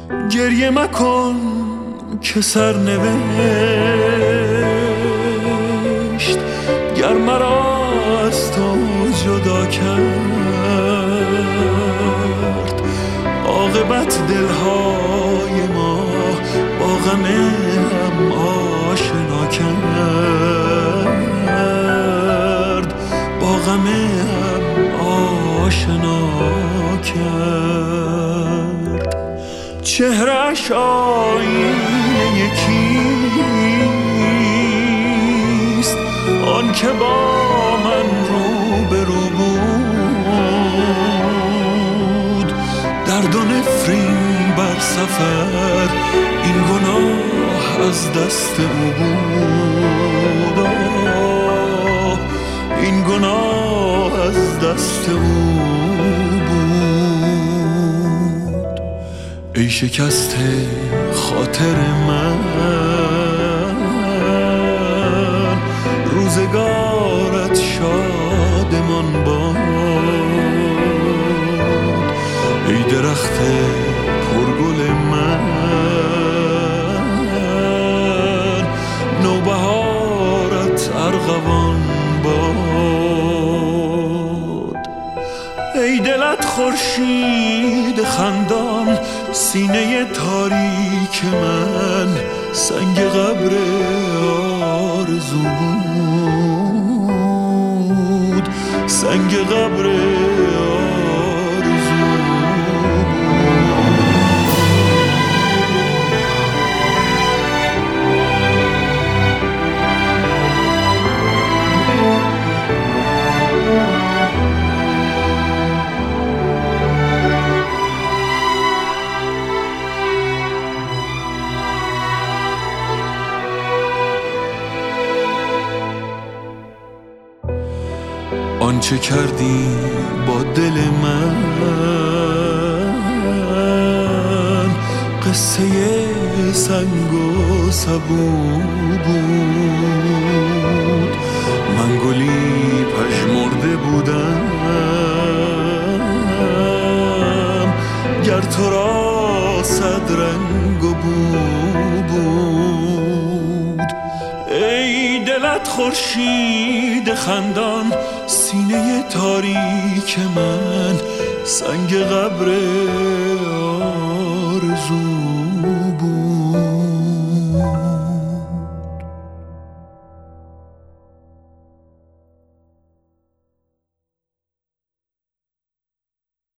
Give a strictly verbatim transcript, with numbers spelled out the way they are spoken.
گریه مکن که سر نوشت گر مرا از تو جدا کرد. عاقبت دلهای ما با غم هم آشنا کرد، با غم هم آشنا کرد. چهره‌اش آینه یکیست، آن که با من روبرو بود. درد و نفرین بر سفر این گناه از دست او بود، آه این گناه از دست او بود. ای شکسته خاطر من روزگارت شادمان باد. ای درخت پرگل من نوبهارت ارغوان باد. ای دلت خورشید خندان سینه تاریک من سنگ قبر آرزو بود، سنگ قبر آرزو آنچه کردی با دل من قصه سنگ و سبو بود. من گلی پژمرده بودم گر تو را صد رنگ و بو بود. ای دلت خورشید خندان سینه تاریک من سنگ قبر